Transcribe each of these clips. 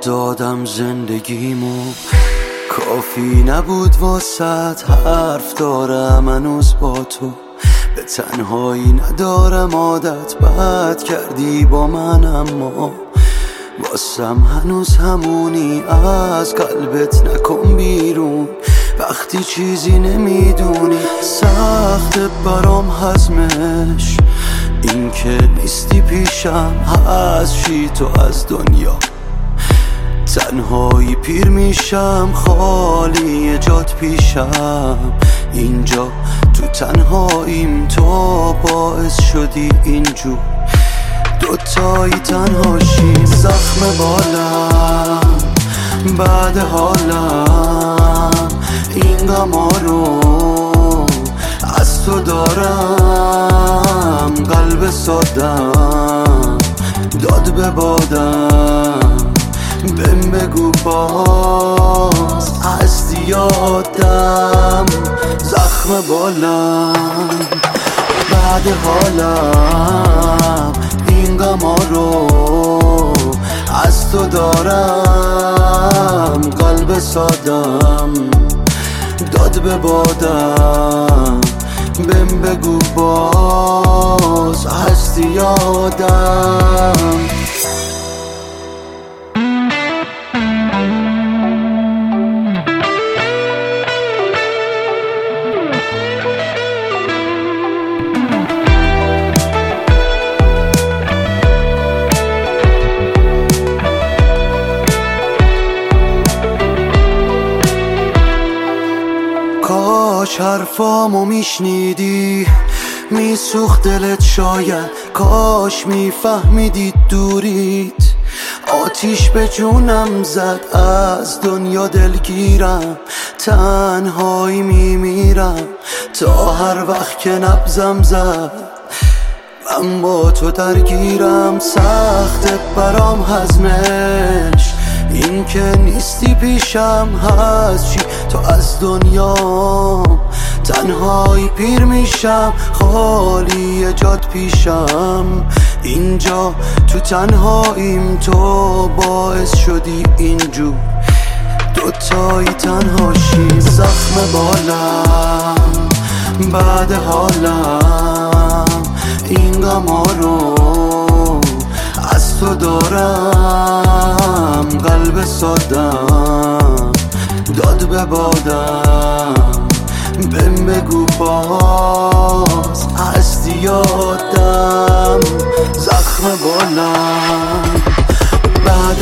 دادم زندگیمو، کافی نبود واسط حرف دارم هنوز با تو. به تنهایی ندارم عادت، بد کردی با من اما واسم هنوز همونی. از قلبت نکن بیرون وقتی چیزی نمیدونی. سخت برام هضمش این که نیستی پیشم، از چی تو از دنیا تنهایی پیر میشم. خالی جات پیشم اینجا تو تنهاییم، تو باعث شدی اینجور دوتایی تنهاشیم. زخم بالم بعد حالم این غما رو از تو دارم. قلب سادم داد به بادم، بهم بگو باز هستی یادم. زخم بالم بعد حالم این غما رو از تو دارم. قلب سادم داد به بادم، بهم بگو باز هستی یادم. کاش حرفامو میشنیدی، میسوخت دلت شاید. کاش میفهمیدی دوریت آتیش به جونم زد. از دنیا دلگیرم، تنهایی میمیرم تا هر وقت که نبضم زد من با تو درگیرم. سخت برام هضمش این که نیستی پیشم، هست چی تو از دنیا تنهایی پیر میشم. خالی جات پیشم اینجا تو تنهاییم، تو باعث شدی اینجور دوتایی تنهاشیم. زخم بالم بعد حالم این غما رو از تو دارم. قلب سادم داد به بادم، بهم بگو باز هستی یادم. زخم بالم بعد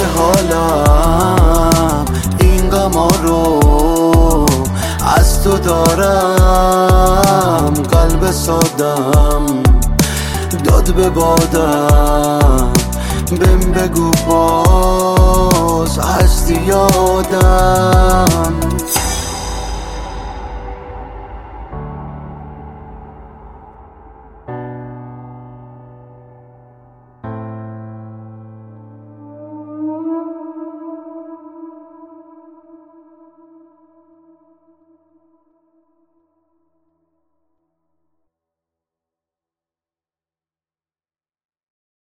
حالم این غما رو از تو دارم. قلب سادم داد به بادم، بهم بگو باز هستی یادم.